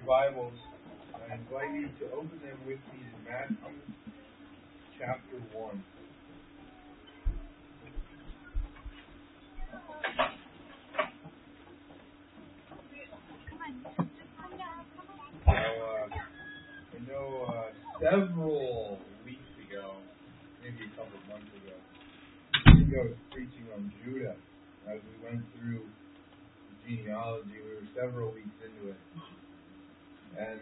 Bibles, I invite you to open them with me to Matthew chapter 1. I know several weeks ago, maybe a couple of months ago, I think I was preaching on Judah as we went through the genealogy. We were several weeks into it. And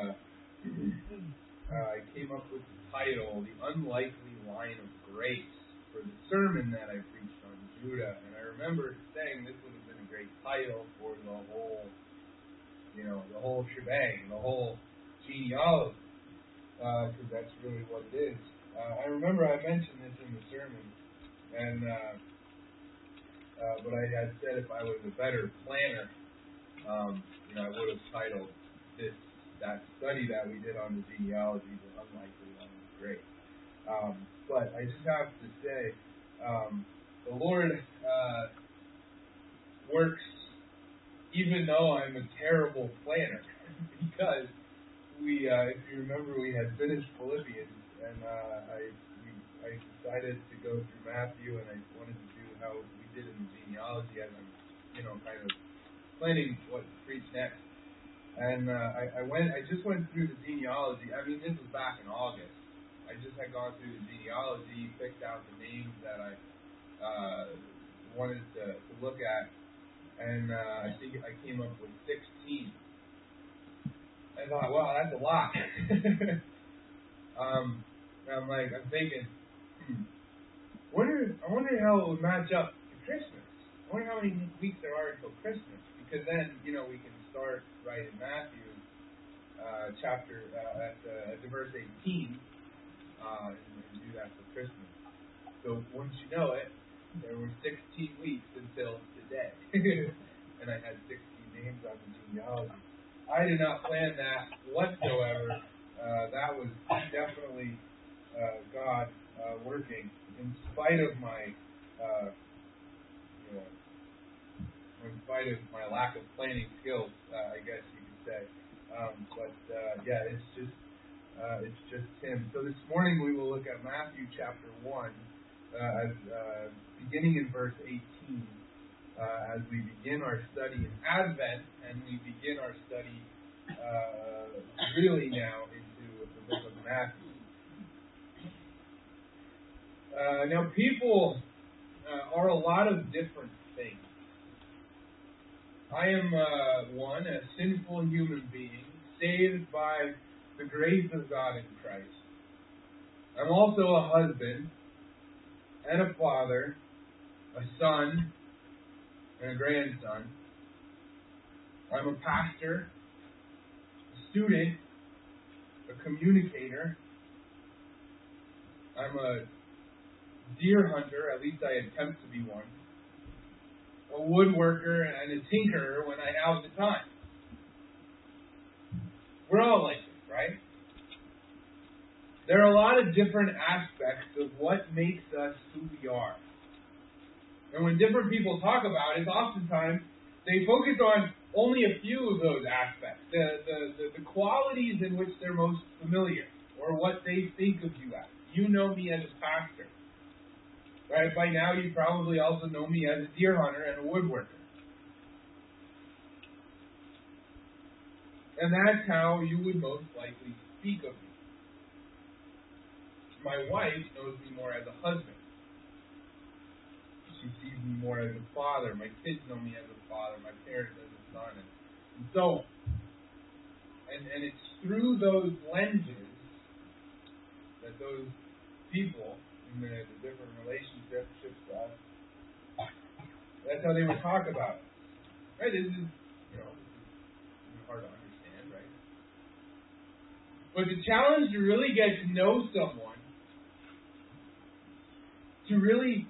I came up with the title, The Unlikely Line of Grace, for the sermon that I preached on Judah. And I remember saying this would have been a great title for the whole, the whole shebang, the whole genealogy, because that's really what it is. I remember I mentioned this in the sermon, and but I had said if I was a better planner, I would have titled that study that we did on the genealogy, The Unlikely Line of Grace. But I just have to say, the Lord works even though I'm a terrible planner, because if you remember, we had finished Philippians, and I decided to go through Matthew, and I wanted to do how we did in the genealogy as I'm, kind of planning what to preach next. And I just went through the genealogy. I mean, this was back in August. I just had gone through the genealogy, picked out the names that I wanted to look at, and I think I came up with 16. I thought, wow, that's a lot. I'm thinking, I wonder how it would match up to Christmas. I wonder how many weeks there are until Christmas, because then, we can start right in Matthew chapter at the verse 18 and do that for Christmas. So once you know it, there were 16 weeks until today, and I had 16 names on the genealogy. I did not plan that whatsoever. That was definitely God working in spite of my, in spite of my lack of planning skills, I guess you could say. It's just Him. So this morning we will look at Matthew chapter 1, beginning in verse 18. As we begin our study in Advent, and we begin our study really now into the book of Matthew. Now, people are a lot of different things. I am a sinful human being, saved by the grace of God in Christ. I'm also a husband and a father, a son, and a grandson. I'm a pastor, a student, a communicator. I'm a deer hunter, at least I attempt to be one. A woodworker and a tinkerer when I have the time. We're all like this, right? There are a lot of different aspects of what makes us who we are. And when different people talk about it, oftentimes they focus on only a few of those aspects, the qualities in which they're most familiar, or what they think of you as. You know me as a pastor. Right? By now you probably also know me as a deer hunter and a woodworker. And that's how you would most likely speak of me. My wife knows me more as a husband. She sees me more as a father. My kids know me as a father. My parents as a son, and so on. And it's through those lenses that those people in the different relationships to us, that's how they would talk about it. Right? This is hard to understand, right? But the challenge to really get to know someone, to really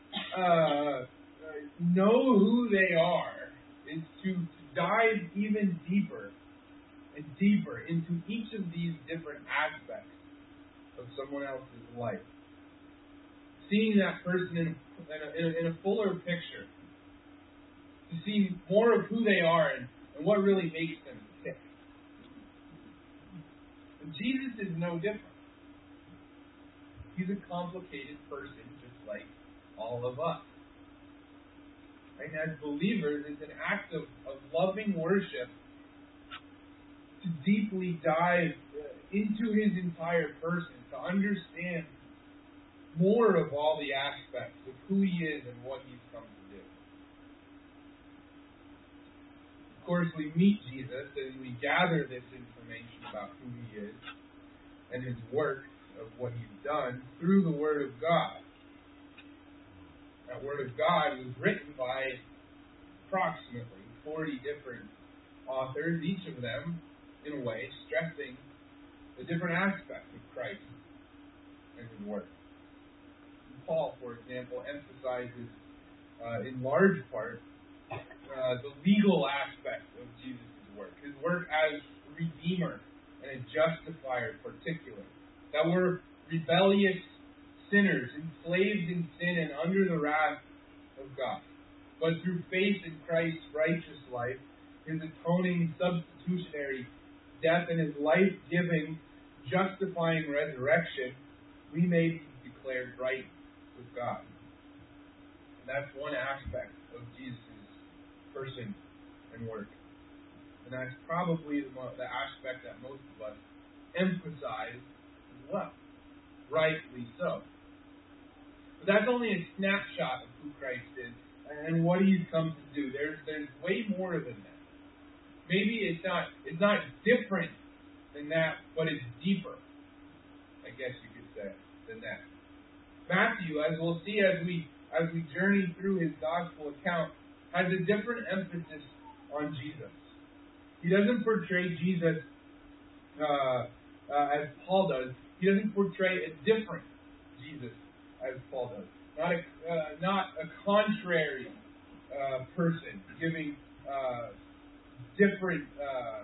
know who they are, is to dive even deeper and deeper into each of these different aspects of someone else's life. Seeing that person in a fuller picture. To see more of who they are and what really makes them tick. Jesus is no different. He's a complicated person, just like all of us. And as believers, it's an act of loving worship to deeply dive into His entire person, to understand more of all the aspects of who He is and what He's come to do. Of course, we meet Jesus and we gather this information about who He is and His work of what He's done through the Word of God. That Word of God was written by approximately 40 different authors, each of them, in a way, stressing the different aspects of Christ and His work. Paul, for example, emphasizes in large part the legal aspect of Jesus' work. His work as Redeemer and a Justifier, particularly. That we're rebellious sinners, enslaved in sin and under the wrath of God. But through faith in Christ's righteous life, His atoning substitutionary death, and His life-giving, justifying resurrection, we may be declared right with God. And that's one aspect of Jesus' person and work. And that's probably the aspect that most of us emphasize as well. Rightly so. But that's only a snapshot of who Christ is and what He's come to do. There's way more than that. Maybe it's not different than that, but it's deeper, I guess you could say, than that. Matthew, as we'll see as we journey through his gospel account, has a different emphasis on Jesus. He doesn't portray Jesus as Paul does. He doesn't portray a different Jesus as Paul does. Not a contrary person giving different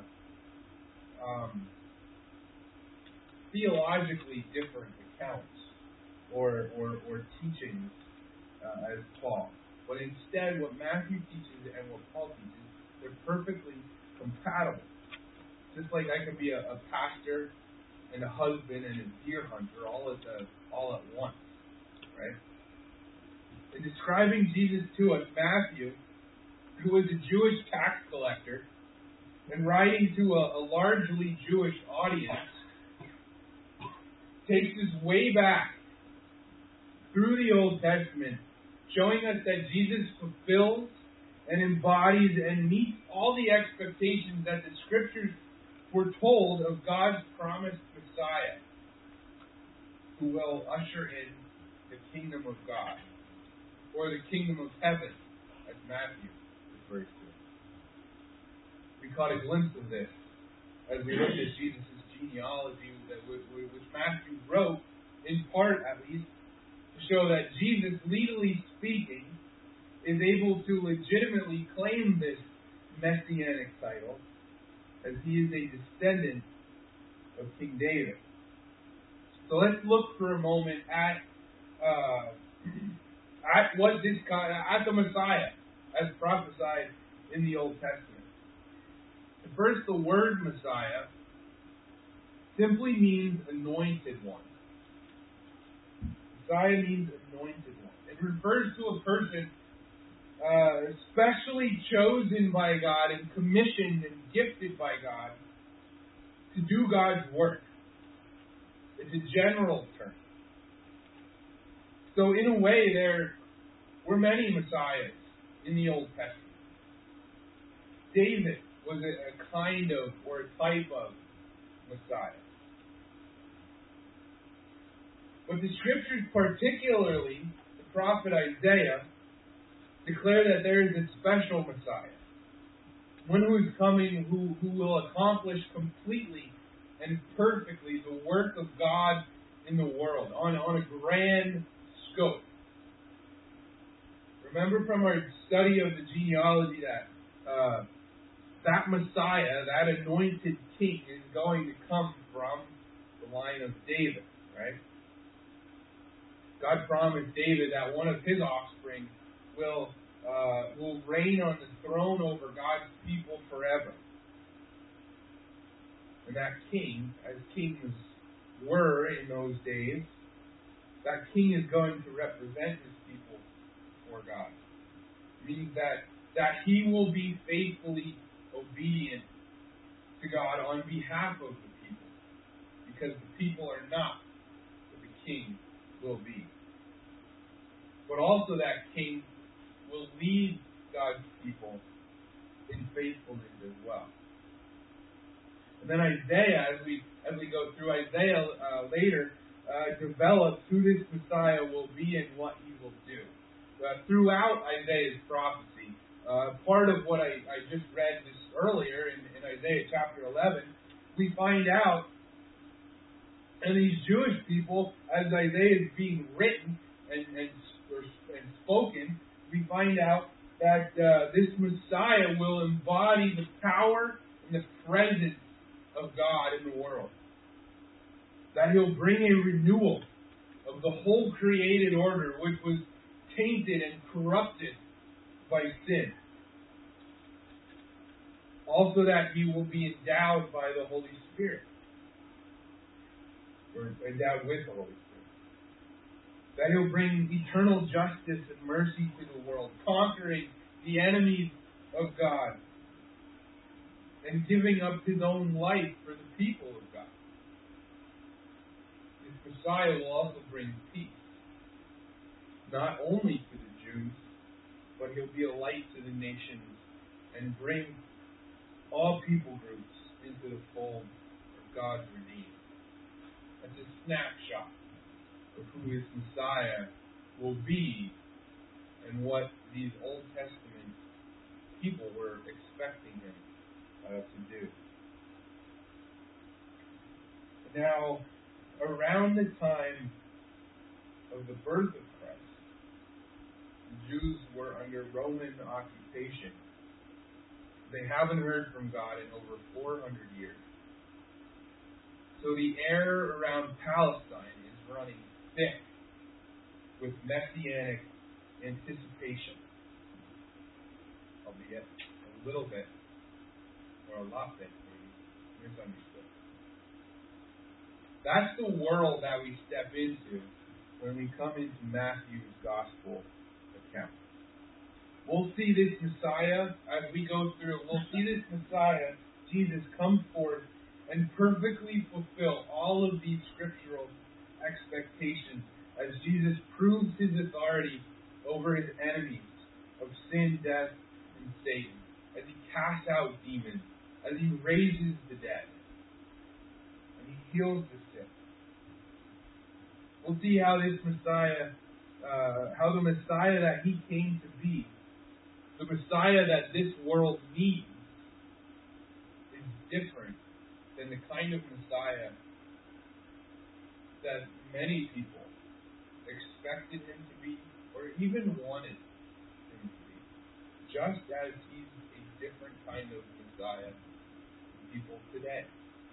theologically different accounts or teachings as Paul. But instead, what Matthew teaches and what Paul teaches, they're perfectly compatible. Just like I could be a pastor and a husband and a deer hunter all at once, right? In describing Jesus to us, Matthew, who was a Jewish tax collector and writing to a largely Jewish audience, takes us way back through the Old Testament, showing us that Jesus fulfills and embodies and meets all the expectations that the Scriptures foretold of God's promised Messiah, who will usher in the kingdom of God, or the kingdom of heaven, as Matthew refers to it. We caught a glimpse of this as we looked at Jesus' genealogy, which Matthew wrote, in part at least, to show that Jesus, legally speaking, is able to legitimately claim this messianic title, as he is a descendant of King David. So let's look for a moment at the Messiah as prophesied in the Old Testament. First, the word Messiah simply means anointed one. Messiah means anointed one. It refers to a person specially chosen by God and commissioned and gifted by God to do God's work. It's a general term. So in a way, there were many Messiahs in the Old Testament. David was a kind of, or a type of Messiah. But the Scriptures, particularly the prophet Isaiah, declare that there is a special Messiah. One who is coming who will accomplish completely and perfectly the work of God in the world on a grand scope. Remember from our study of the genealogy that Messiah, that anointed king, is going to come from the line of David, right? God promised David that one of his offspring will reign on the throne over God's people forever. And that king, as kings were in those days, that king is going to represent his people before God. It means that he will be faithfully obedient to God on behalf of the people, because the people are not what the king will be. But also that king will lead God's people in faithfulness as well. And then Isaiah, as we go through Isaiah later, develops who this Messiah will be and what he will do. Throughout Isaiah's prophecy, part of what I just read this earlier in Isaiah chapter 11, we find out, and these Jewish people, as Isaiah is being written and spoken, we find out that this Messiah will embody the power and the presence of God in the world. That he'll bring a renewal of the whole created order, which was tainted and corrupted by sin. Also that he will be endowed by the Holy Spirit, or endowed with the Holy Spirit. That he'll bring eternal justice and mercy to the world, conquering the enemies of God, and giving up his own life for the people of God. This Messiah will also bring peace, not only to the Jews, but he'll be a light to the nations and bring all people groups into the fold of God's redeemed. That's a snapshot of who this Messiah will be and what these Old Testament people were expecting him to do. Now, around the time of the birth of Christ, the Jews were under Roman occupation. They haven't heard from God in over 400 years. So the air around Palestine is running thick with messianic anticipation, albeit a little bit, or a lot bit, maybe, misunderstood. That's the world that we step into when we come into Matthew's Gospel account. We'll see this Messiah, as we go through, we'll see this Messiah, Jesus, come forth and perfectly fulfill all of these scriptural expectations as Jesus proves his authority over his enemies of sin, death, and Satan, as he casts out demons, as he raises the dead, and he heals the sick. We'll see how this Messiah, how the Messiah that he came to be, the Messiah that this world needs, is different than the kind of Messiah that many people expected him to be, or even wanted him to be. Just as he's a different kind of Messiah than people today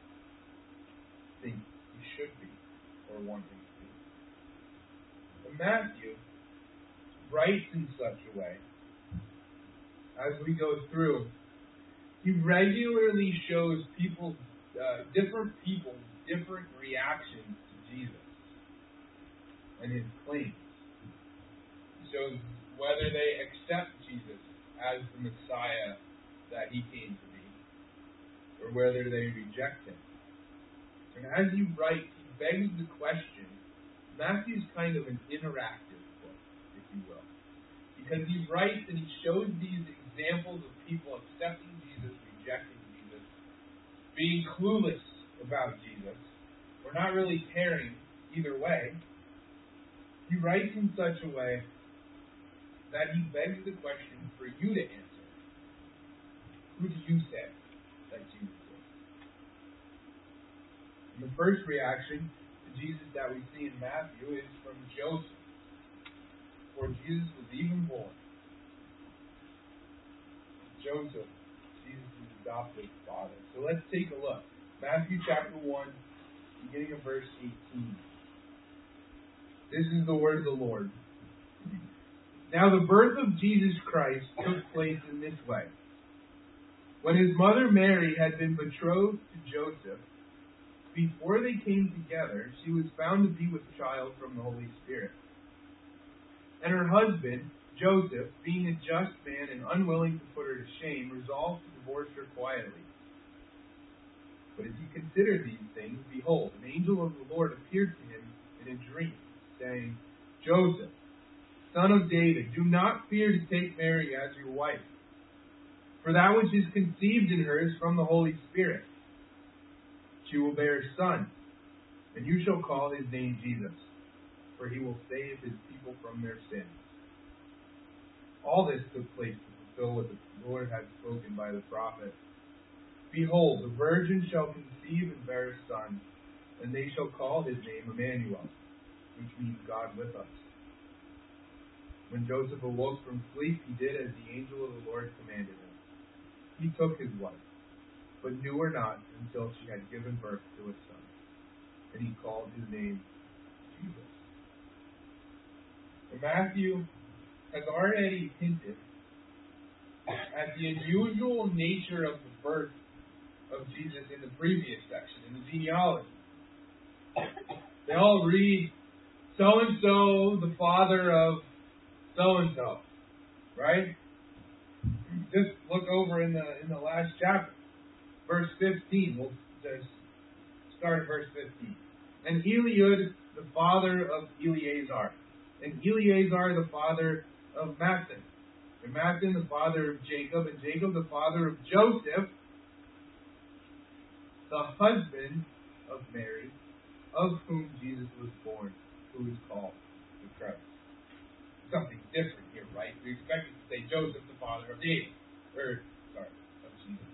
think he should be, or want him to be. But Matthew writes in such a way, as we go through, he regularly shows people, different reactions to Jesus and his claims. He shows whether they accept Jesus as the Messiah that he came to be, or whether they reject him. And as he writes, he begs the question. Matthew's kind of an interactive book, if you will, because he writes and he shows these examples of people accepting Jesus, rejecting Jesus, being clueless about Jesus, or not really caring either way. He writes in such a way that he begs the question for you to answer. Who do you say that Jesus is? And the first reaction to Jesus that we see in Matthew is from Joseph, before Jesus was even born. Joseph, Jesus' adopted father. So let's take a look. Matthew chapter 1, beginning of verse 18. This is the word of the Lord. Now the birth of Jesus Christ took place in this way. When his mother Mary had been betrothed to Joseph, before they came together, she was found to be with child from the Holy Spirit. And her husband, Joseph, being a just man and unwilling to put her to shame, resolved to divorce her quietly. But as he considered these things, behold, an angel of the Lord appeared to him in a dream, saying, Joseph, son of David, do not fear to take Mary as your wife, for that which is conceived in her is from the Holy Spirit. She will bear a son, and you shall call his name Jesus, for he will save his people from their sins. All this took place to fulfill what the Lord had spoken by the prophet. Behold, the virgin shall conceive and bear a son, and they shall call his name Emmanuel, which means God with us. When Joseph awoke from sleep, he did as the angel of the Lord commanded him. He took his wife, but knew her not until she had given birth to a son, and he called his name Jesus. And Matthew has already hinted at the unusual nature of the birth of Jesus in the previous section, in the genealogy. They all read, so-and-so, the father of so-and-so, right? Just look over in the last chapter, verse 15. We'll just start at verse 15. And Eliud, the father of Eleazar, and Eleazar, the father of Matthan, and Matthan, the father of Jacob, and Jacob, the father of Joseph, the husband of Mary, of whom Jesus was born, who is called the Christ. Something different here, right? We expect it to say Joseph, the father of David. Of Jesus.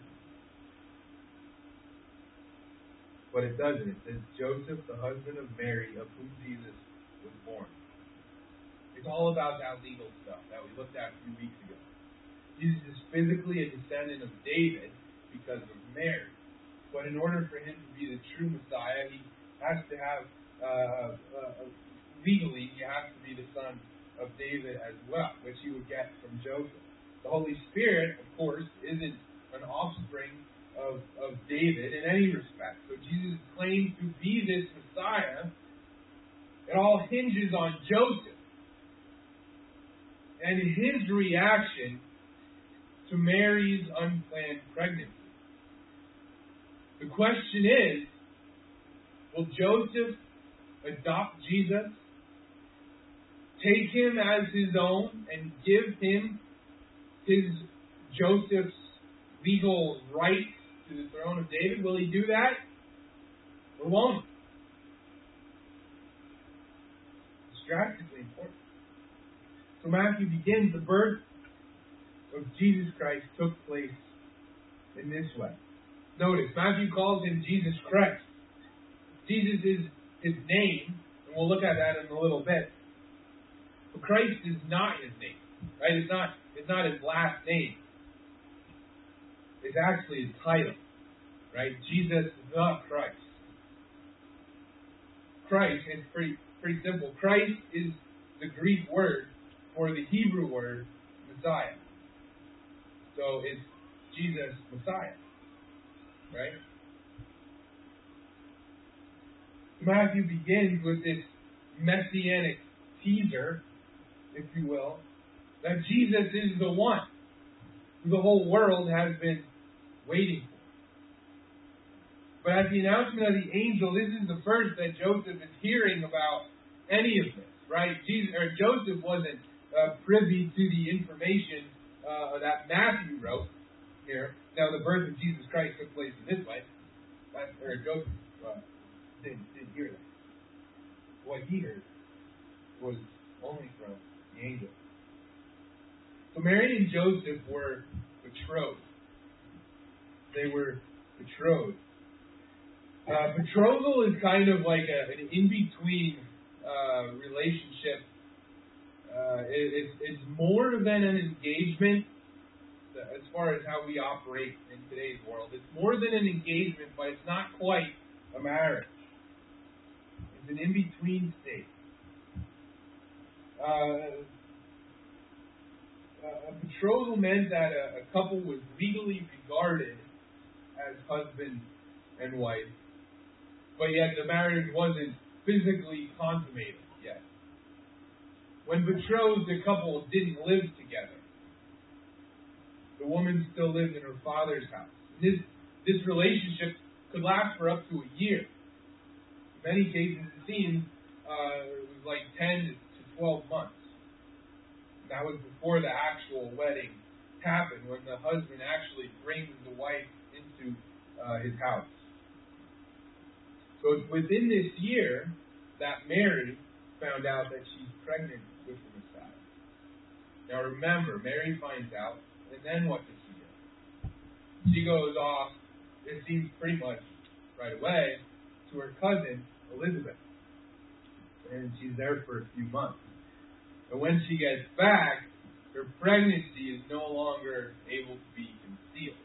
But it doesn't. It says Joseph, the husband of Mary, of whom Jesus was born. It's all about that legal stuff that we looked at a few weeks ago. Jesus is physically a descendant of David because of Mary. But in order for him to be the true Messiah, he has to have, legally, he has to be the son of David as well, which he would get from Joseph. The Holy Spirit, of course, isn't an offspring of David in any respect. So Jesus' claim to be this Messiah, it all hinges on Joseph and his reaction to Mary's unplanned pregnancy. The question is, will Joseph adopt Jesus, take him as his own, and give him his Joseph's legal right to the throne of David? Will he do that? Or won't he? It's drastically important. So Matthew begins, the birth of Jesus Christ took place in this way. Notice, Matthew calls him Jesus Christ. Jesus is his name, and we'll look at that in a little bit. But Christ is not his name, right? It's not his last name. It's actually his title, right? Jesus the Christ. Christ is pretty simple. Christ is the Greek word for the Hebrew word Messiah. So it's Jesus Messiah. Right? Matthew begins with this messianic teaser, if you will, that Jesus is the one who the whole world has been waiting for. But at the announcement of the angel, this is the first that Joseph is hearing about any of this, right? Joseph wasn't privy to the information that Matthew wrote here. Now, the birth of Jesus Christ took place in this way. Joseph didn't hear that. What he heard was only from the angel. So Mary and Joseph were betrothed. They were betrothed. Betrothal is kind of like an in-between relationship. It's more than an engagement. As far as how we operate in today's world, it's more than an engagement, but it's not quite a marriage. It's an in-between state. a betrothal meant that a couple was legally regarded as husband and wife, but yet the marriage wasn't physically consummated yet. When betrothed, the couple didn't live together. The woman still lived in her father's house. This relationship could last for up to a year. In many cases, it seems it was like 10 to 12 months. And that was before the actual wedding happened, when the husband actually brings the wife into his house. So within this year, that Mary found out that she's pregnant with the Messiah. Now remember, Mary finds out, and then what does she do? She goes off, it seems pretty much right away, to her cousin, Elizabeth. And she's there for a few months. And when she gets back, her pregnancy is no longer able to be concealed.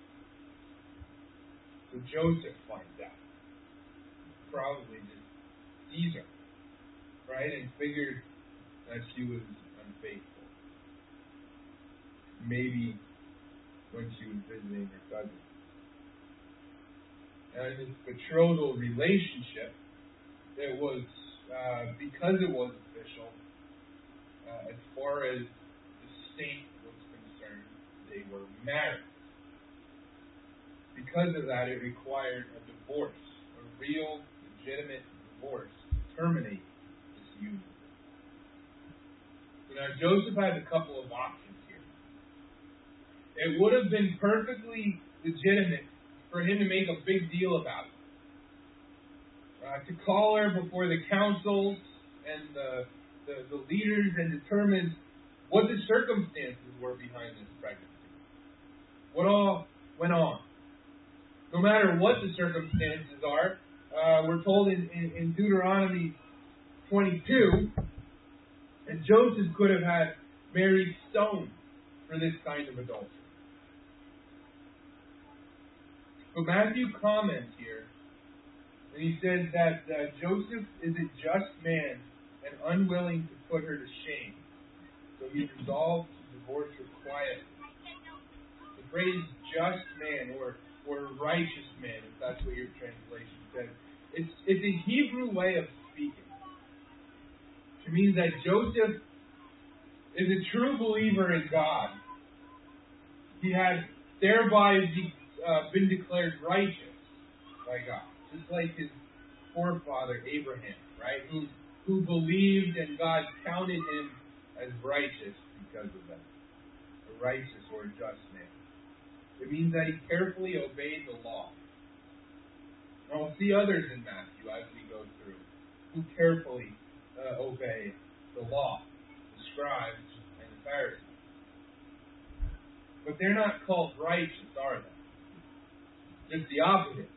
So Joseph finds out. Probably just sees her, right? And figures that she was unfaithful. Maybe when she was visiting her cousin. And in this betrothal relationship, it was, because it was official, as far as the state was concerned, they were married. Because of that, it required a divorce, a real, legitimate divorce, to terminate this union. So now Joseph had a couple of options here. It would have been perfectly legitimate for him to make a big deal about it. To call her before the councils and the leaders and determine what the circumstances were behind this pregnancy. What all went on. No matter what the circumstances are, we're told in Deuteronomy 22 that Joseph could have had Mary stoned for this kind of adultery. But Matthew comments here, and he says that Joseph is a just man and unwilling to put her to shame. So he resolved to divorce her quietly. The phrase just man or righteous man, if that's what your translation says, it's a Hebrew way of speaking. It means that Joseph is a true believer in God. He had thereby been declared righteous by God, just like his forefather Abraham, right? Who believed and God counted him as righteous because of that. A righteous or a just man. It means that he carefully obeyed the law. And we'll see others in Matthew as we go through who carefully obey the law, the scribes and the Pharisees. But they're not called righteous, are they? Just the opposite.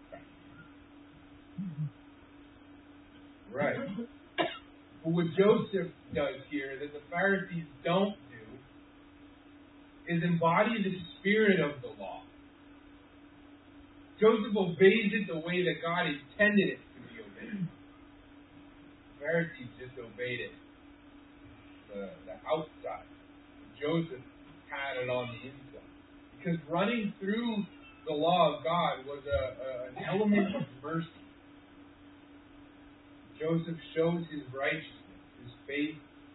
Right. But what Joseph does here that the Pharisees don't do is embody the spirit of the law. Joseph obeys it the way that God intended it to be obeyed. The Pharisees just obeyed it, the outside. Joseph had it on the inside. Because running through the law of God was an element of mercy. Joseph shows his righteousness, his faith,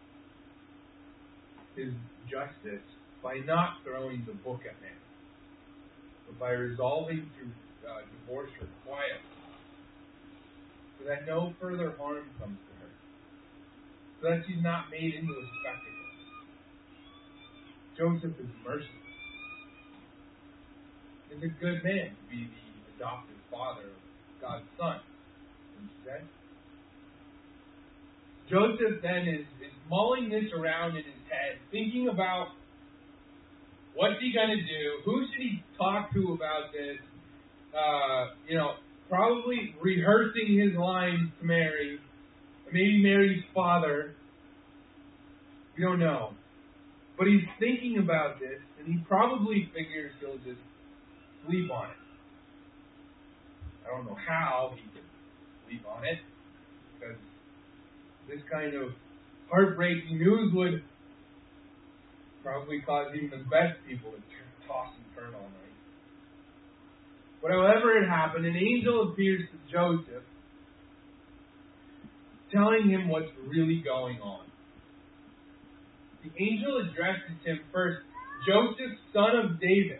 his justice by not throwing the book at man, but by resolving to divorce her quietly, so that no further harm comes to her, so that she's not made into a spectacle. Joseph is merciful. He's a good man to be the adopted father of God's son. Wouldn't you say? Joseph then is mulling this around in his head, thinking about what's he going to do, who should he talk to about this, probably rehearsing his lines to Mary, maybe Mary's father. We don't know. But he's thinking about this, and he probably figures he'll just sleep on it. I don't know how he can sleep on it, because this kind of heartbreaking news would probably cause even the best people to toss and turn all night. But however it happened, an angel appears to Joseph, telling him what's really going on. The angel addresses him first, Joseph, son of David.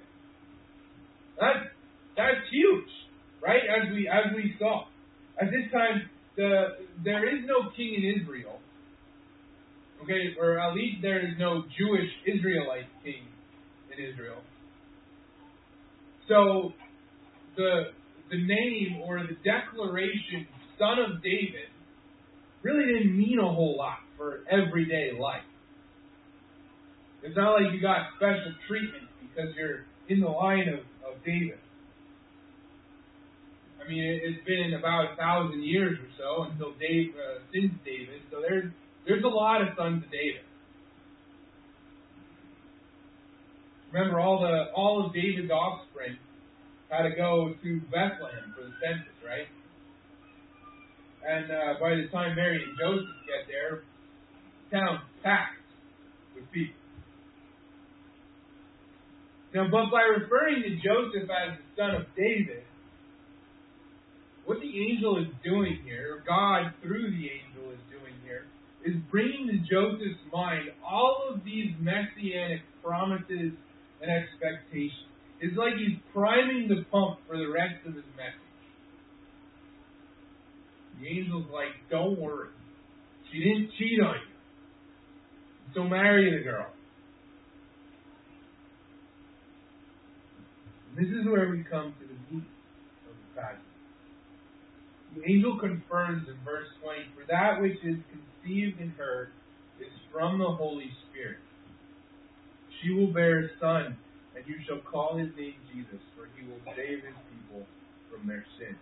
That's huge, right? As we saw. At this time, there is no king in Israel. Okay, or at least there is no Jewish Israelite king in Israel. So the name or the declaration son of David really didn't mean a whole lot for everyday life. It's not like you got special treatment because you're in the line of David. I mean, it's been about 1,000 years or so until since David. So there's a lot of sons of David. Remember, all of David's offspring had to go to Bethlehem for the census, right? And by the time Mary and Joseph get there, town's packed with people. Now, but by referring to Joseph as the son of David, what the angel is doing here, or God through the angel is doing here, is bringing to Joseph's mind all of these messianic promises and expectations. It's like he's priming the pump for the rest of his message. The angel's like, don't worry. She didn't cheat on you. So marry the girl. This is where we come to the meat of the passage. The angel confirms in verse 20, for that which is conceived in her is from the Holy Spirit. She will bear a son, and you shall call his name Jesus, for he will save his people from their sins.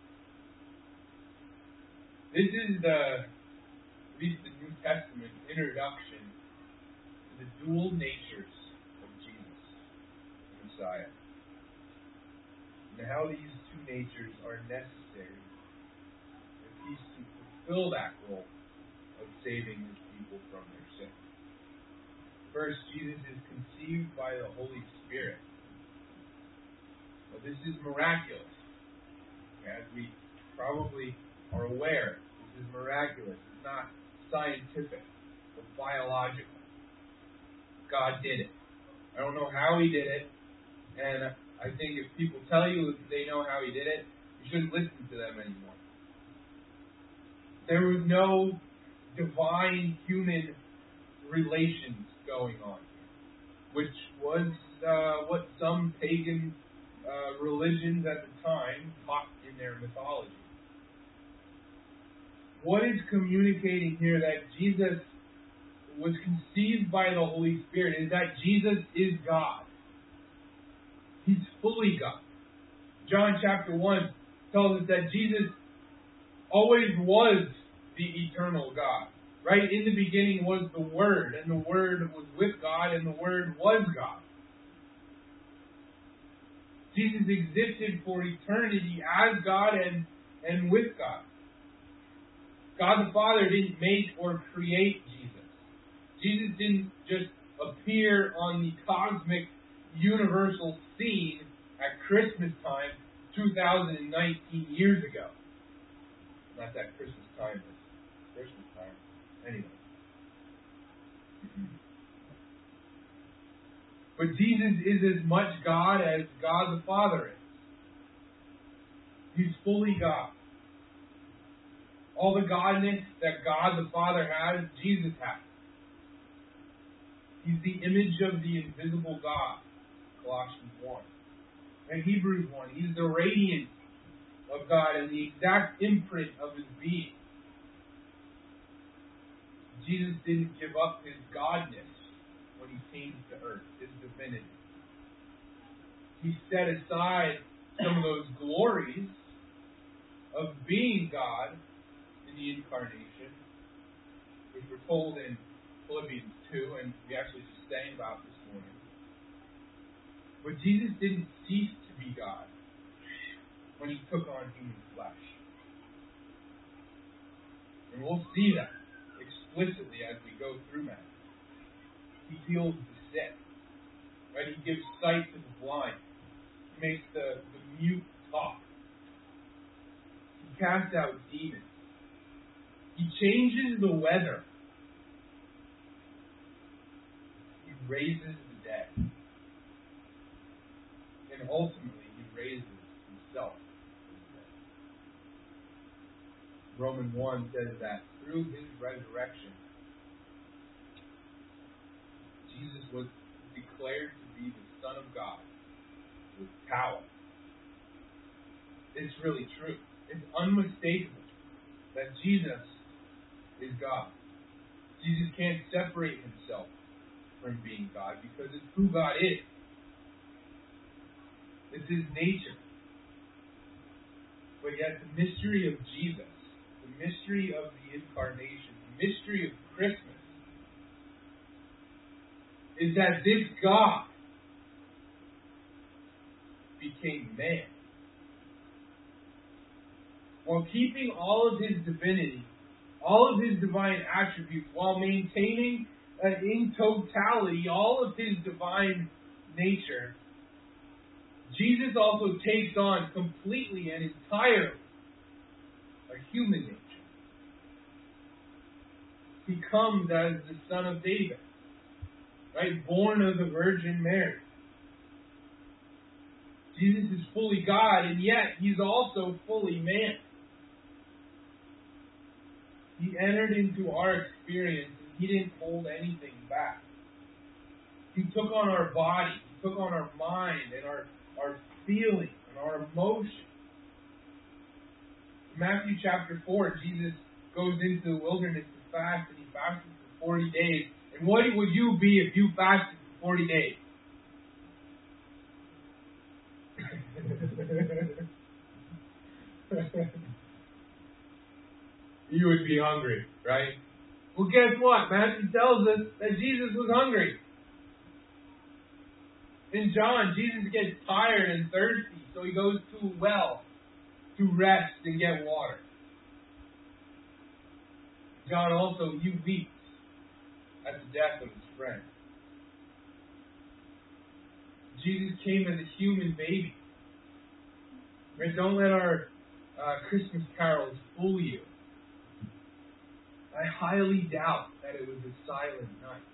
This is at least the New Testament introduction to the dual natures of Jesus, the Messiah, and how these two natures are necessary if he's to fulfill that role of saving his people from their sins. First, Jesus is conceived by the Holy Spirit. Well, this is miraculous. As we probably are aware, this is miraculous. It's not scientific or biological. God did it. I don't know how he did it, and I think if people tell you that they know how he did it, you shouldn't listen to them anymore. There was no divine human relations going on, which was what some pagan religions at the time taught in their mythology. What is communicating here that Jesus was conceived by the Holy Spirit is that Jesus is God. He's fully God. John chapter 1 tells us that Jesus always was the eternal God. Right? In the beginning was the Word, and the Word was with God, and the Word was God. Jesus existed for eternity as God and with God. God the Father didn't make or create Jesus. Jesus didn't just appear on the cosmic universal scene at Christmas time 2019 years ago. Not that Christmas time is Christmas time. Anyway. But Jesus is as much God as God the Father is. He's fully God. All the godness that God the Father has, Jesus has. He's the image of the invisible God, Colossians 1. And Hebrews 1, he's the radiance of God and the exact imprint of his being. Jesus didn't give up his godness when he came to earth, his divinity. He set aside some of those glories of being God in the incarnation, which were told in Philippians 2, and we actually just sang about this morning. But Jesus didn't cease to be God when he took on human flesh. And we'll see that explicitly as we go through Matthew. He heals the sick. Right? He gives sight to the blind. He makes the mute talk. He casts out demons. He changes the weather. He raises the dead. And ultimately, he raises himself from the dead. Romans 1 says that through his resurrection, Jesus was declared to be the Son of God with power. It's really true. It's unmistakable that Jesus is God. Jesus can't separate himself from being God because it's who God is. It's his nature. But yet the mystery of Jesus, the mystery of the incarnation, the mystery of Christmas, is that this God became man. While keeping all of his divinity, all of his divine attributes, while maintaining in totality all of his divine nature, Jesus also takes on completely and entirely a human nature. He comes as the Son of David, right? Born of the Virgin Mary. Jesus is fully God, and yet he's also fully man. He entered into our experience, and he didn't hold anything back. He took on our body, he took on our mind, and our feelings, and our emotions. In Matthew chapter 4, Jesus goes into the wilderness to fast, and he fasted for 40 days. And what would you be if you fasted for 40 days? You would be hungry, right? Well, guess what? Matthew tells us that Jesus was hungry. In John, Jesus gets tired and thirsty, so he goes to a well to rest and get water. John also, he weeps at the death of his friend. Jesus came as a human baby. Right? Don't let our Christmas carols fool you. I highly doubt that it was a silent night.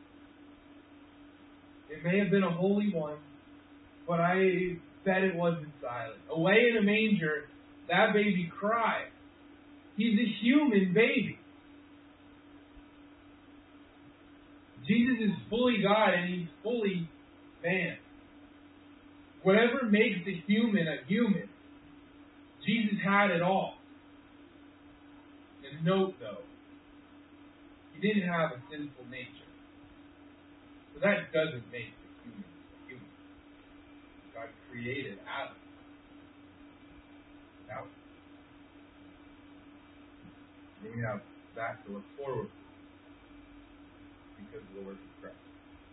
It may have been a holy one, but I bet it wasn't silent. Away in a manger, that baby cried. He's a human baby. Jesus is fully God and he's fully man. Whatever makes a human, Jesus had it all. And note though, he didn't have a sinful nature. So that doesn't make the human a human. God created Adam without it. And we have that to look forward to because of the work of Christ.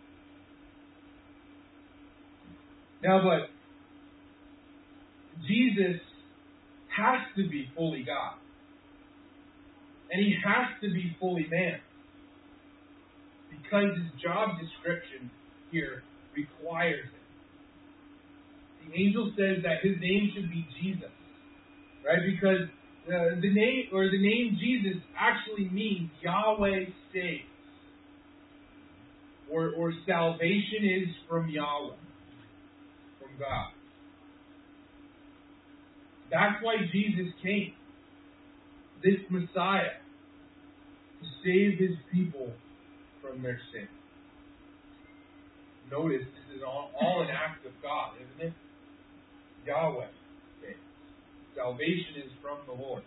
Now, but Jesus has to be fully God. And he has to be fully man. Because his job description here requires it. The angel says that his name should be Jesus. Right? Because the name Jesus actually means Yahweh saves. Or salvation is from Yahweh. From God. That's why Jesus came. This Messiah. To save his people from their sin. Notice this is all an act of God, isn't it? Yahweh saves. Salvation is from the Lord.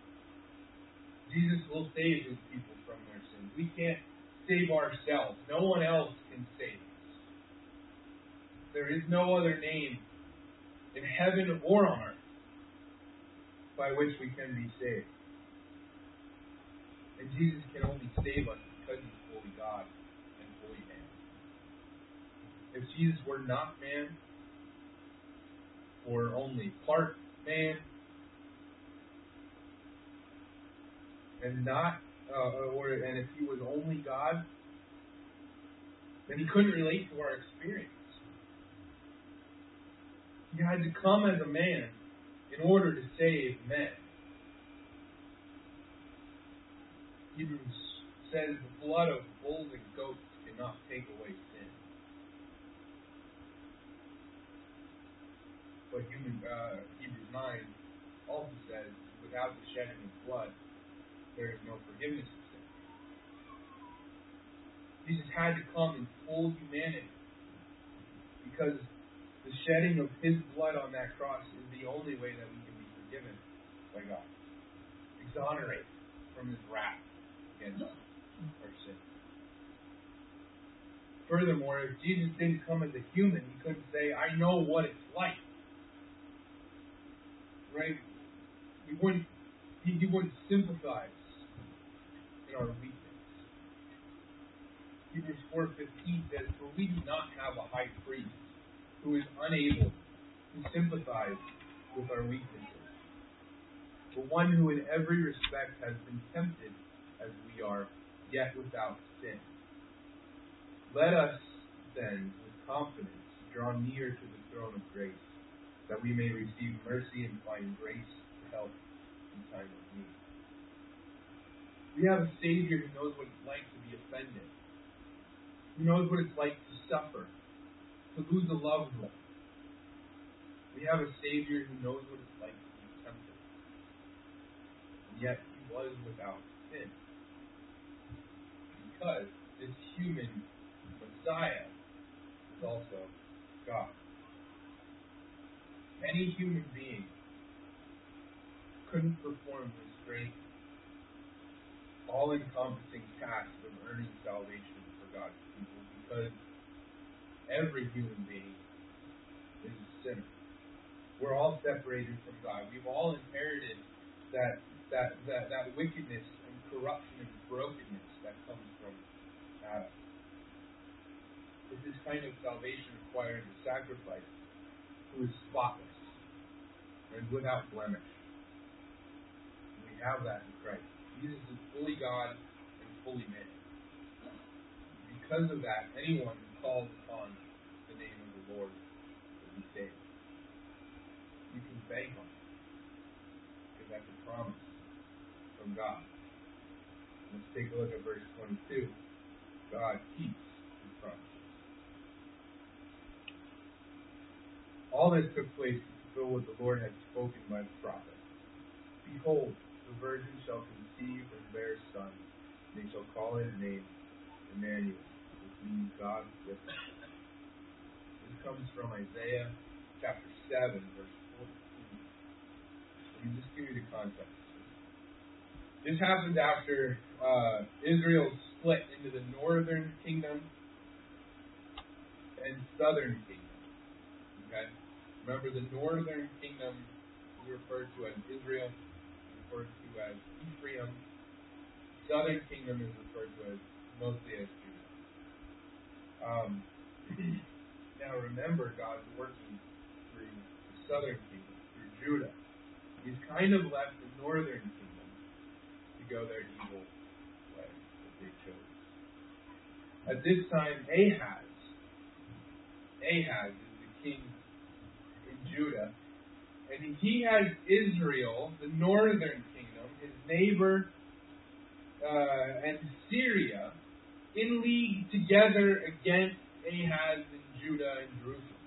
Jesus will save his people from their sins. We can't save ourselves. No one else can save us. There is no other name in heaven or on earth by which we can be saved. And Jesus can only save us because he's fully God and fully man. If Jesus were not man, or only part man, and if he was only God, And he couldn't relate to our experience. He had to come as a man in order to save men. Hebrews says the blood of bulls and goats cannot take away sin. But Hebrews 9 also says, without the shedding of blood, there is no forgiveness of sin. Jesus had to come in full humanity because the shedding of His blood on that cross is the only way that we can be forgiven by God. Exonerated from His wrath against our sin. Furthermore, if Jesus didn't come as a human, He couldn't say, I know what it's like. Right? He wouldn't sympathize in our weakness. Hebrews 4:15 says, for we do not have a high priest who is unable to sympathize with our weaknesses, but one who in every respect has been tempted as we are, yet without sin. Let us then, with confidence, draw near to the throne of grace, that we may receive mercy and find grace to help in time of need. We have a Savior who knows what it's like to be offended, who knows what it's like to suffer, to lose a loved one. We have a Savior who knows what it's like to be tempted, and yet He was without sin, because this human Messiah is also God. Any human being couldn't perform this great, all-encompassing task of earning salvation for God's people, because every human being is a sinner. We're all separated from God. We've all inherited that wickedness and corruption and brokenness that comes from Adam. But this kind of salvation requires a sacrifice who is spotless and without blemish. And we have that in Christ. Jesus is fully God and fully man. Because of that, anyone who calls upon the name of the Lord will be saved. You can bank on it, because that's a promise from God. Let's take a look at verse 22. God keeps His promises. All this took place to fulfill what the Lord had spoken by the prophet. Behold, the virgin shall conceive and bear a son, and they shall call his name Emmanuel, which means God with us. This comes from Isaiah chapter 7, verse 14. Let me just give you the context. This happened after Israel split into the northern kingdom and southern kingdom. Okay? Remember, the northern kingdom we refer to as Israel, referred to as Ephraim. Southern kingdom is referred to as mostly as Judah. Now remember, God's working through the southern kingdom, through Judah. He's kind of left the northern kingdom to go their evil way that they chose. At this time, Ahaz is the king in Judah, and he has Israel, the northern kingdom, his neighbor, and Syria, in league together against Ahaz and Judah and Jerusalem.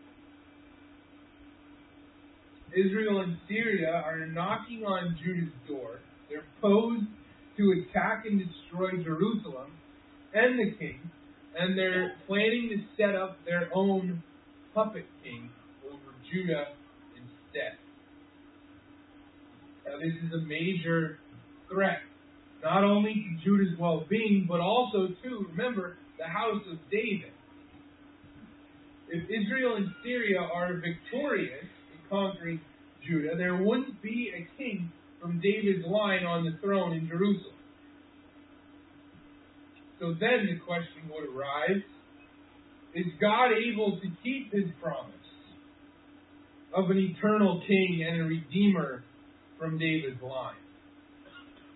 Israel and Syria are knocking on Judah's door. They're posed to attack and destroy Jerusalem and the king, and they're planning to set up their own puppet king over Judah instead. Now, this is a major threat, not only to Judah's well-being, but also to, remember, the house of David. If Israel and Syria are victorious in conquering Judah, there wouldn't be a king from David's line on the throne in Jerusalem. So then the question would arise, is God able to keep His promise of an eternal king and a redeemer from David's line?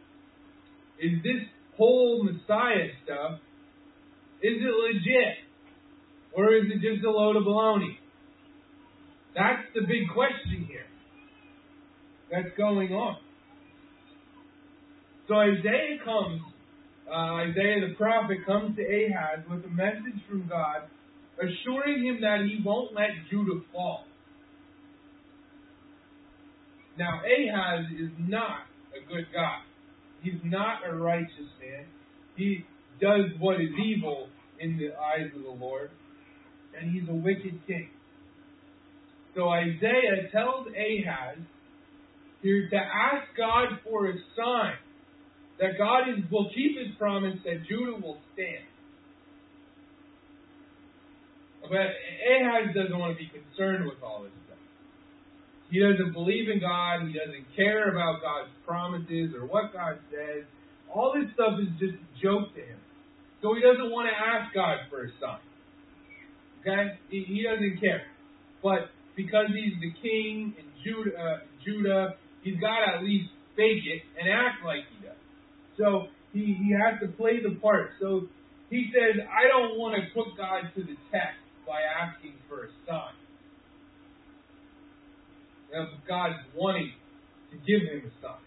Is this whole Messiah stuff, is it legit? Or is it just a load of baloney? That's the big question here that's going on. So Isaiah the prophet comes to Ahaz with a message from God, assuring him that he won't let Judah fall. Now, Ahaz is not a good guy. He's not a righteous man. He does what is evil in the eyes of the Lord, and he's a wicked king. So Isaiah tells Ahaz here to ask God for a sign that God will keep his promise that Judah will stand. But Ahaz doesn't want to be concerned with all this stuff. He doesn't believe in God. He doesn't care about God's promises or what God says. All this stuff is just a joke to him. So he doesn't want to ask God for a sign. Okay? He doesn't care. But because he's the king in Judah, he's got to at least fake it and act like he does. So he has to play the part. So he says, I don't want to put God to the test by asking for a sign. God's wanting to give him a sign.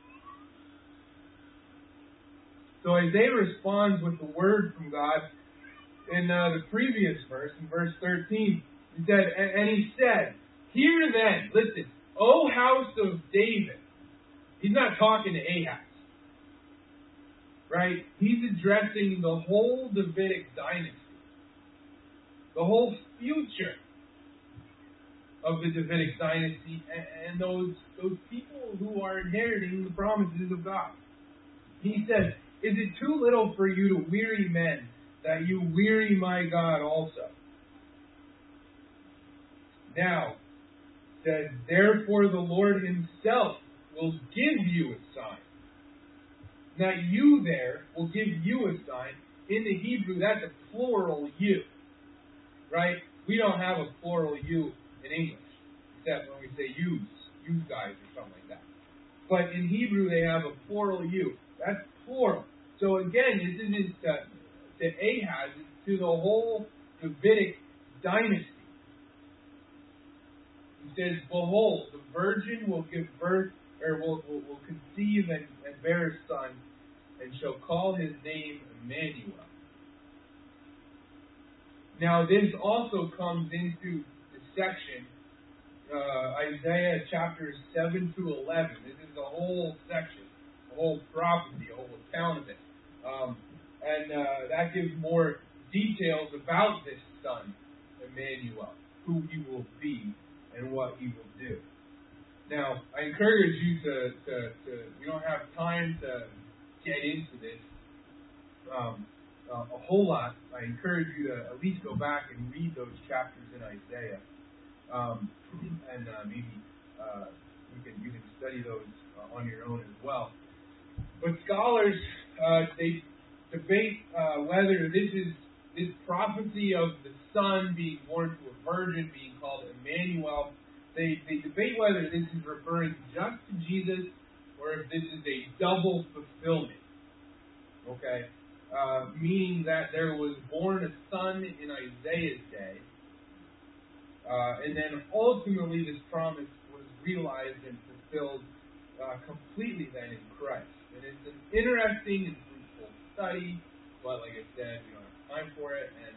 So Isaiah responds with the word from God in the previous verse, in verse 13. He said, Hear then, listen, O house of David. He's not talking to Ahaz. Right? He's addressing the whole Davidic dynasty. The whole future of the Davidic dynasty and those people who are inheriting the promises of God. He says, Is it too little for you to weary men, that you weary my God also? Now, says, Therefore the Lord himself will give you a sign. That you there will give you a sign. In the Hebrew, that's a plural you. Right? We don't have a plural you in English. Except when we say you guys or something like that. But in Hebrew, they have a plural you. That's plural. So again, this isn't to Ahaz, it's to the whole Davidic dynasty. He says, Behold, the virgin will give birth, or will conceive and bear a son, and shall call his name Emmanuel. Now, this also comes into the section, Isaiah chapters 7 to 11. This is the whole section, the whole prophecy, the whole account of it. And that gives more details about this son, Emmanuel, who he will be and what he will do. Now, I encourage you to we don't have time to get into this a whole lot. I encourage you to at least go back and read those chapters in Isaiah. And maybe you can study those on your own as well. But scholars, they debate whether this prophecy of the son being born to a virgin, being called Emmanuel, they debate whether this is referring just to Jesus or if this is a double fulfillment. Okay? Meaning that there was born a son in Isaiah's day, and then ultimately this promise was realized and fulfilled completely then in Christ. And it's an interesting and fruitful study, but like I said, we don't have time for it, and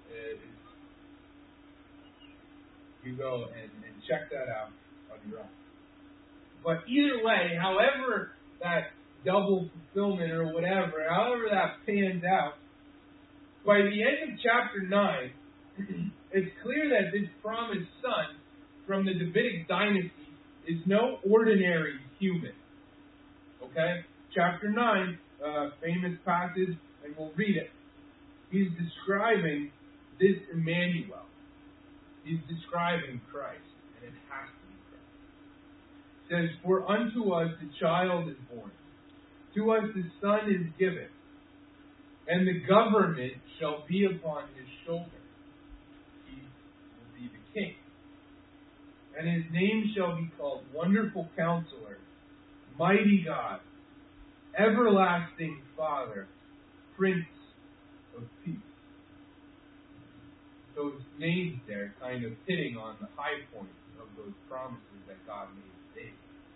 you go and check that out on your own. But either way, however that double fulfillment or whatever, however that pans out, by the end of chapter 9, it's clear that this promised son from the Davidic dynasty is no ordinary human. Okay? Chapter 9, famous passage, and we'll read it. He's describing this Emmanuel. He's describing Christ, and it has to be Christ. It says, For unto us a child is born, to us the son is given, and the government shall be upon his shoulder. He will be the king. And his name shall be called Wonderful Counselor, Mighty God, Everlasting Father, Prince of Peace. So those names there kind of hitting on the high point of those promises that God made to David.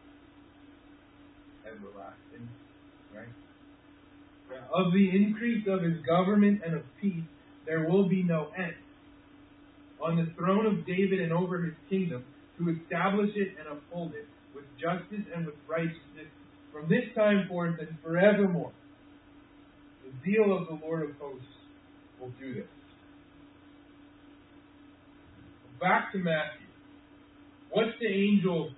Everlasting, right? Of the increase of his government and of peace, there will be no end. On the throne of David and over his kingdom, to establish it and uphold it with justice and with righteousness from this time forth and forevermore. The zeal of the Lord of hosts will do this. Back to Matthew. What's the angel?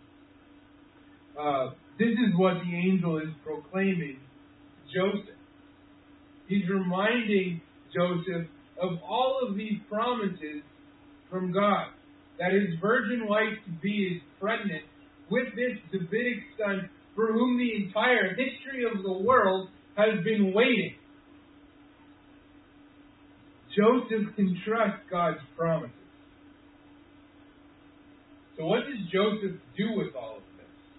This is what the angel is proclaiming to Joseph. He's reminding Joseph of all of these promises from God. That his virgin wife to be is pregnant with this Davidic son for whom the entire history of the world has been waiting. Joseph can trust God's promises. So what does Joseph do with all of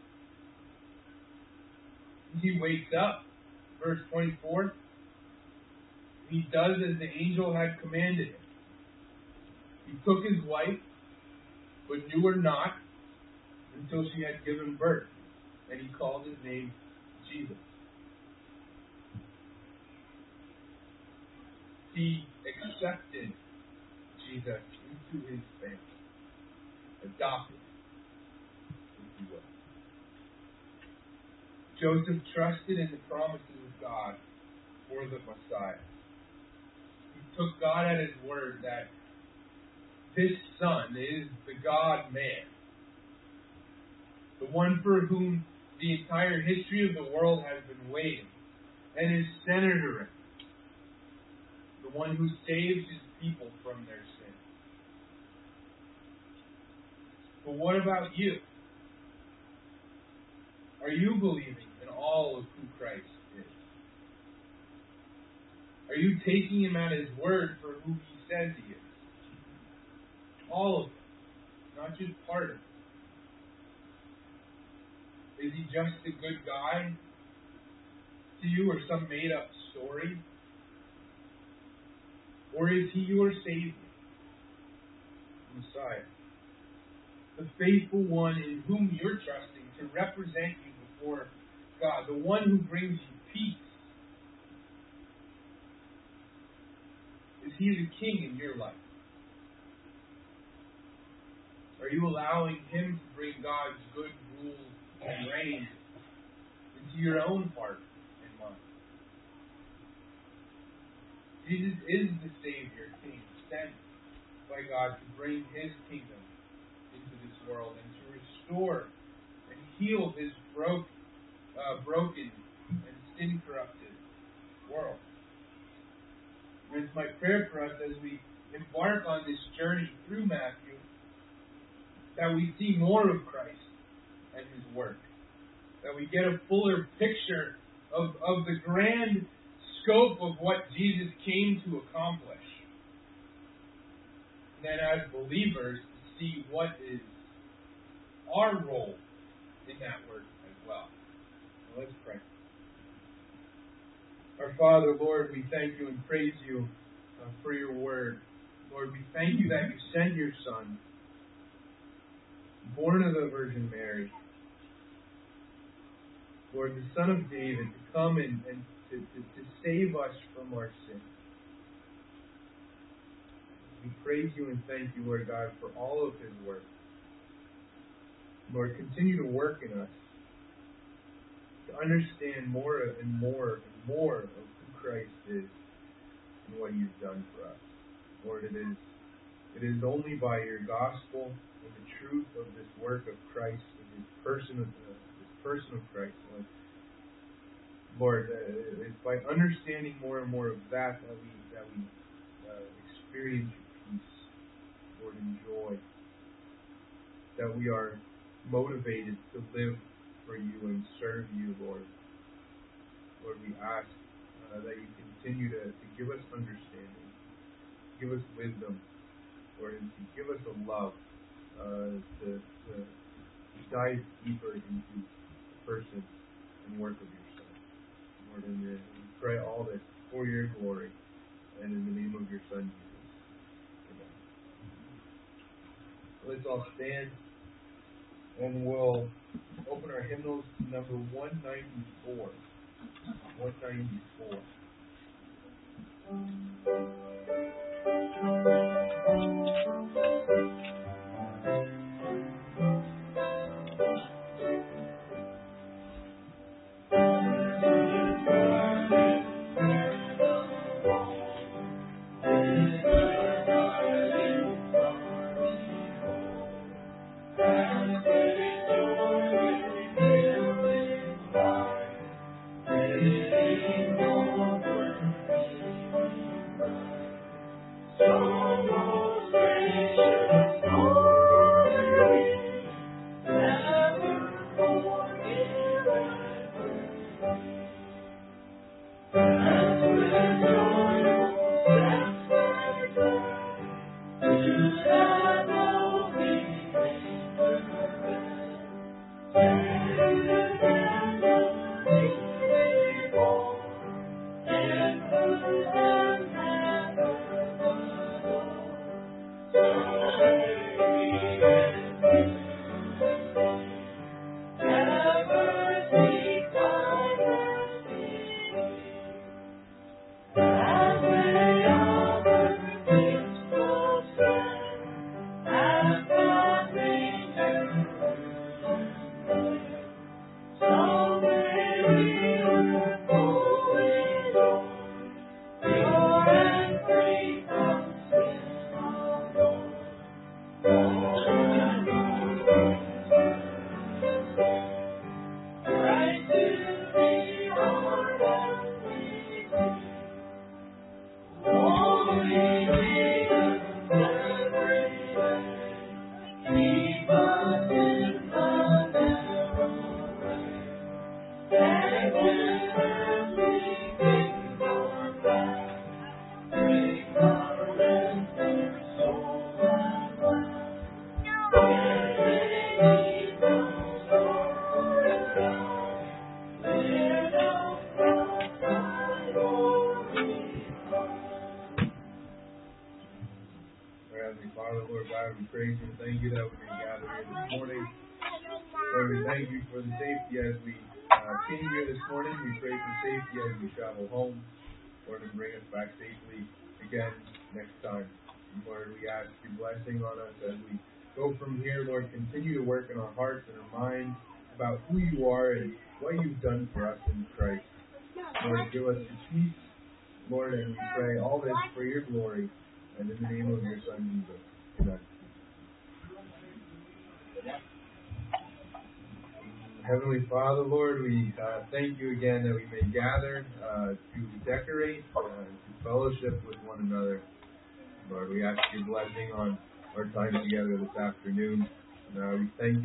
this? He wakes up, verse 24. He does as the angel had commanded him. He took his wife, but knew her not until she had given birth, and he called his name Jesus. He accepted Jesus into his family, adopted, if you will. Joseph trusted in the promises of God for the Messiah. He took God at his word that this son is the God-man, the one for whom the entire history of the world has been waiting, and is centered around, the one who saves his people from their sin. But what about you? Are you believing in all of who Christ is? Are you taking him at his word for who he says he is? All of it, not just part of it. Is he just a good guy to you, or some made-up story? Or is he your Savior, Messiah? The faithful one in whom you're trusting to represent you before God, the one who brings you peace. Is he the king in your life? Are you allowing him to bring God's good rules and reign into your own heart and mind? Jesus is the Savior, King, sent by God to bring his kingdom into this world and to restore and heal this broken and sin-corrupted world. And it's my prayer for us as we embark on this journey through Matthew that we see more of Christ and his work. That we get a fuller picture of the grand scope of what Jesus came to accomplish. And then as believers, to see what is our role in that work as well. So let's pray. Our Father, Lord, we thank you and praise you for your word. Lord, we thank you that you sent your Son, born of the Virgin Mary, Lord, the Son of David, to come and to save us from our sin. We praise you and thank you, Lord God, for all of his work. Lord, continue to work in us to understand more and more and more of who Christ is and what he's done for us. Lord, it is only by your gospel and the truth of this work of Christ and this person of Christ, Lord, it's by understanding more and more of that we experience your peace, Lord, and joy. That we are motivated to live for you and serve you, Lord. Lord, we ask that you continue to give us understanding, give us wisdom, Lord, and to give us a love to dive deeper into the person and work of your Son. Lord, and we pray all this for your glory and in the name of your Son, Jesus. Amen. let's all stand, and we'll open our hymnals to number 194. 194. Father, Lord God, we praise you and thank you that we can gather here this morning. Lord, we thank you for the safety as we came here this morning. We pray for safety as we travel home. Lord, and bring us back safely again next time. And Lord, we ask your blessing on us as we go from here. Lord, continue to work in our hearts and our minds about who you are and what you've done for us in Christ. Lord, give us your peace, Lord, and we pray all this for your glory. And in the name of your Son, Jesus. Amen. Heavenly Father, Lord, we thank you again that we may gather to decorate, to fellowship with one another. Lord, we ask your blessing on our time together this afternoon. We thank you.